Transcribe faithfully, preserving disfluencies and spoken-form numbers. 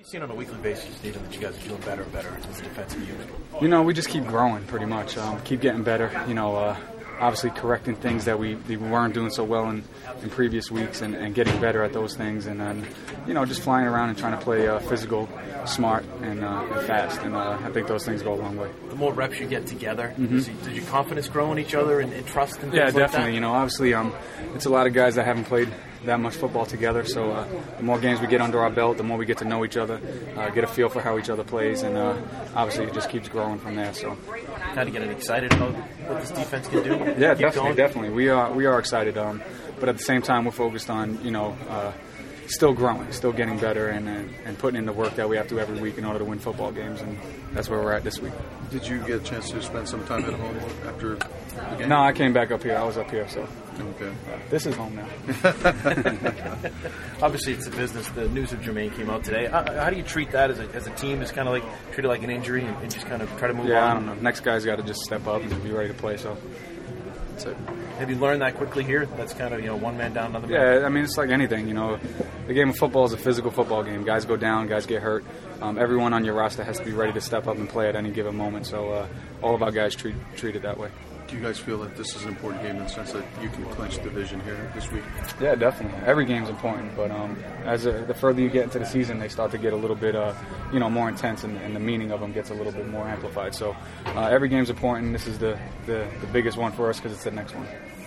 You seen on a weekly basis, Stephen, that you guys are doing better and better as a defensive unit? You know, we just keep growing pretty much, um, keep getting better. You know, uh, obviously correcting things that we, we weren't doing so well in, in previous weeks and, and getting better at those things. And then, you know, just flying around and trying to play uh, physical, smart, and, uh, and fast. And uh, I think those things go a long way. The more reps you get together, Mm-hmm. does, does your confidence grow in each other and, and trust and things Yeah, like definitely. that? You know, obviously, um, it's a lot of guys that haven't played that much football together. So uh, the more games we get under our belt, the more we get to know each other, uh, get a feel for how each other plays, and uh, obviously it just keeps growing from there. So Kind of getting excited about what this defense can do? yeah, Keep definitely, going? definitely. We are we are excited, um, but at the same time, we're focused on you know. Uh, Still growing, still getting better, and, and and putting in the work that we have to every week in order to win football games, and that's where we're at this week. Did you get a chance to spend some time at home after the game? No, I came back up here. I was up here, so Okay. this is home now. Obviously, it's a business. The news of Jermaine came out today. How, how do you treat that as a, as a team? Is kind of like treat it like an injury and, and just kind of try to move Yeah, on? I don't know. Next guy's got to just step up and be ready to play. So that's it. Have you learned that quickly here? That's kind of, you know, one man down, another man. Yeah, I mean, it's like anything, you know. The game of football is a physical football game. Guys go down, guys get hurt. Um, everyone on your roster has to be ready to step up and play at any given moment. So uh, all of our guys treat treat it that way. Do you guys feel that this is an important game in the sense that you can clinch the division here this week? Yeah, definitely. Every game's important, but um, as a, the further you get into the season, they start to get a little bit, uh, you know, more intense, and, and the meaning of them gets a little bit more amplified. So uh, every game's important. This is the, the, the biggest one for us because it's the next one.